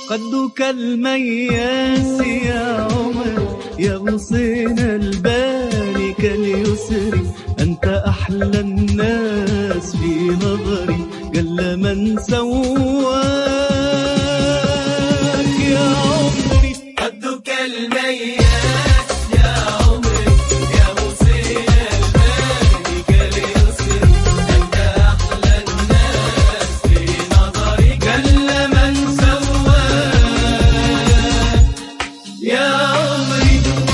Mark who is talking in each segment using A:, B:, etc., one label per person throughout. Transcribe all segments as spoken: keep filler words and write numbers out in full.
A: قدك المياس يا عمر، يغصن البال كاليسر. أنت أحلى الناس في نظري، قل من سواك يا عمري.
B: قدك المياس يا عمري، يغصن البال كاليسر. أنت أحلى الناس في نظري، قل من سواك يا عمري.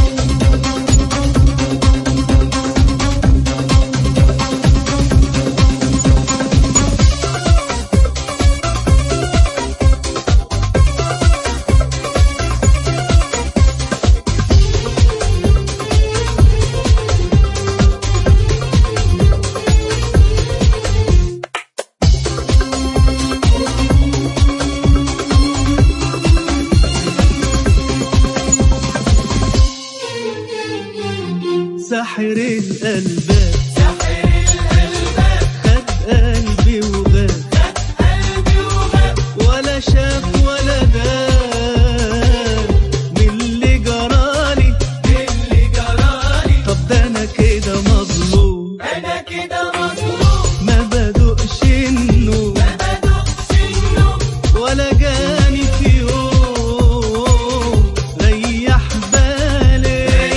A: ساحر الألباب،
B: ساحر الألباب،
A: خد قلبي وغاب،
B: خد قلبي وغاب.
A: ولا شاف ولا دار من اللي جرالي،
B: من اللي جرالي.
A: طب ده أنا كده مظلوم،
B: أنا كده مظلوم.
A: ما بدقش النوم،
B: ما بدقش النوم،
A: ولا جاني في يوم ريح بالي.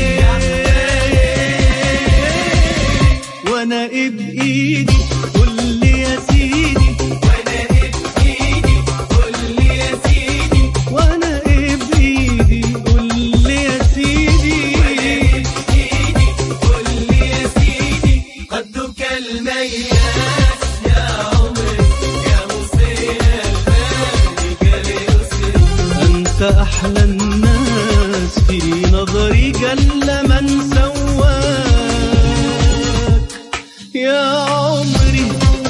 A: وانا بايدي قول لي يا سيدي،
B: وأنا بإيدي قول لي يا سيدي.
A: وانا بايدي قول لي يا سيدي.
B: بإيدي قول لي يا سيدي. قدك المياس يا عمري، يغصن البال كاليسر.
A: انت احلى الناس في نظري، جل من سواك يا عمري.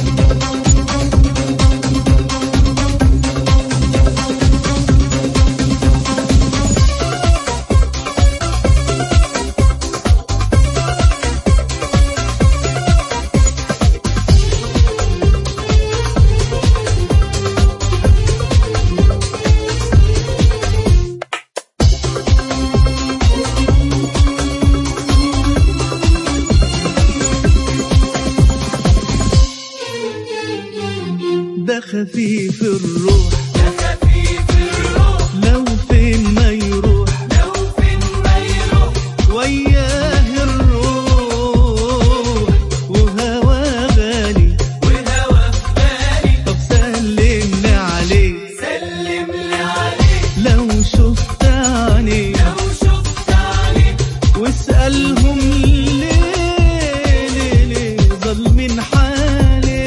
A: ده خفيف الروح،
B: ده خفيف الروح،
A: لو فين ما يروح،
B: لو فين ما يروح.
A: وياه الروح وهوى غالي،
B: وهوى في بالي.
A: طب سلمني عليه،
B: سلم لي عليه.
A: لو شفت عينيه،
B: لو شفت عليه.
A: واسألهم ليه ليه ليه ظالمين حالي.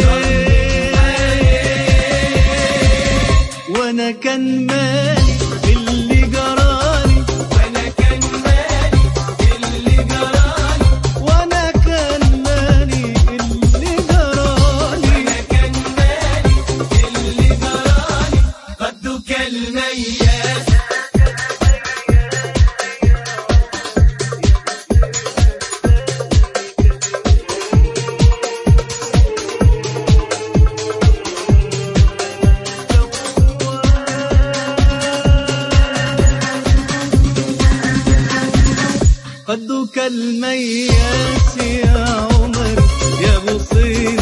A: وانا كان مالي اللي جرالي،
B: وأنا كان مالي اللي جرالي.
A: وانا كان مالي اللي جرالي.
B: وأنا كان مالي اللي جرالي. قدك المياس.
A: قدك المياس يا عمر، يغصن